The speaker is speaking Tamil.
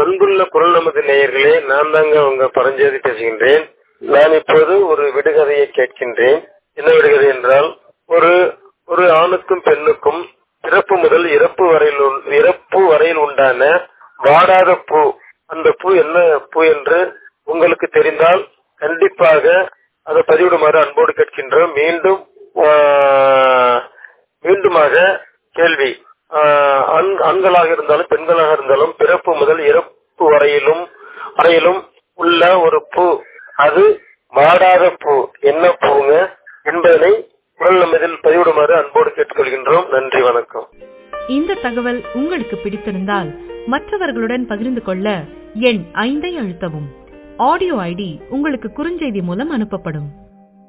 அன்புள்ள குரல் நமது நேயர்களே, நான் தாங்க உங்க பரஞ்சோதி பேசுகின்றேன். நான் இப்போது ஒரு விடுகதையை கேட்கின்றேன். என்ன விடுகதை என்றால், ஒரு ஆணுக்கும் பெண்ணுக்கும் பிறப்பு முதல் இறப்பு வரையில் உண்டான வாடாத பூ, அந்த பூ என்ன பூ என்று உங்களுக்கு தெரிந்தால் கண்டிப்பாக அதை பதிவிடுமாறு அன்போடு கேட்கின்றோம். மீண்டுமாக கேள்வி, ஆண்களாக இருந்தாலும் பெண்களாக இருந்தாலும் பிறப்பு முதல் இறப்பு வரையிலும் உள்ள ஒரு பூ, அது வாடாத பூ என்ன பூங்க என்பதனை குரல் நம்மதில் பதிவிடுமாறு அன்போடு கேட்டுக்கொள்கின்றோம். நன்றி, வணக்கம். இந்த தகவல் உங்களுக்கு பிடித்திருந்தால் மற்றவர்களுடன் பகிர்ந்து கொள்ள எண் 5 அழுத்தவும். ஆடியோ ஐடி உங்களுக்கு குறுஞ்செய்தி மூலம் அனுப்பப்படும்.